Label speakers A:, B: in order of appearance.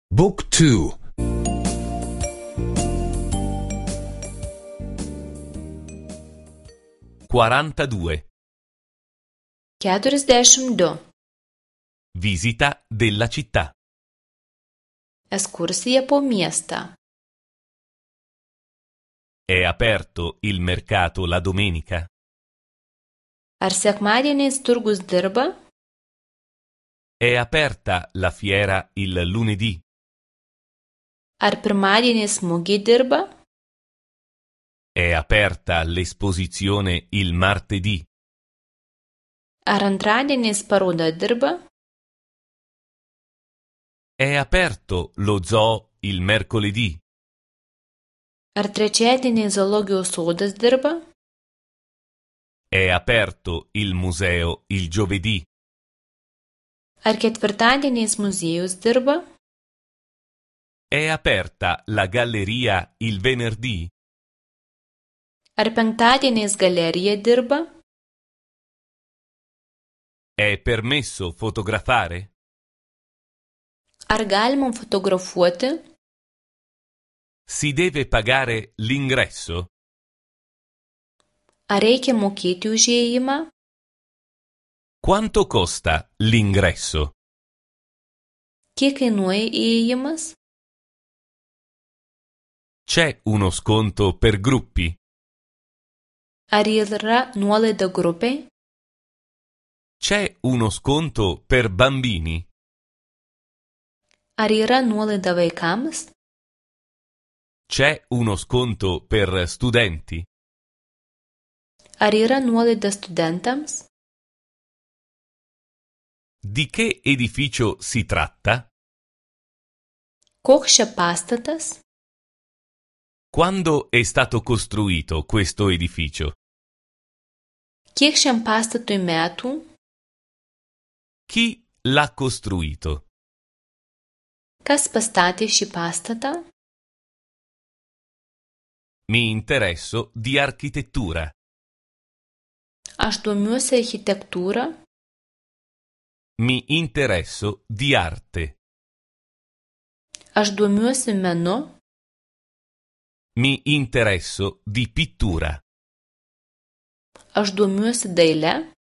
A: Book 2.
B: 42.
C: 42.
B: Visita della città.
C: Ekskursija po miestą.
B: È aperto il mercato la domenica?
C: Ar sekmadieniais turgus dirba?
B: È aperta la fiera il lunedì?
C: Ar pirmadieniais mugė dirba?
B: È aperta l'esposizione il martedì?
C: Ar antradieniais paroda dirba?
B: È aperto lo zoo il mercoledì?
C: Ar trečiadieniais zoologijos sodas dirba?
B: È aperto il museo il giovedì?
C: Ar ketvirtadieniais muziejus dirba?
B: È aperta la galleria il venerdì?
C: Ar penktadieniais galerija dirba?
B: È permesso fotografare?
C: Ar galima fotografuoti?
B: Si deve pagare l'ingresso?
C: Ar reikia mokėti už įėjimą?
B: Quanto costa l'ingresso?
C: Kiek kainuoja įėjimas?
B: C'è uno sconto per gruppi?
C: Ar yra nuolaida grupiai?
B: C'è uno sconto per bambini?
C: Ar yra nuolaida vaikams?
B: C'è uno sconto per studenti?
C: Ar yra nuolaida studentams?
B: Di che edificio si tratta?
C: Koks čia pastatas?
B: Quando è stato costruito questo edificio?
C: Kiek šiam pastatui metų?
B: Chi l'ha costruito?
C: Kas pastatė šį pastatą?
B: Mi interesso di architettura.
C: Aš domiuosi architektūrą.
B: Mi interesso di arte.
C: Aš domiuosi menu.
B: Mi interesso di pittura.
C: Aš domiuosi daile.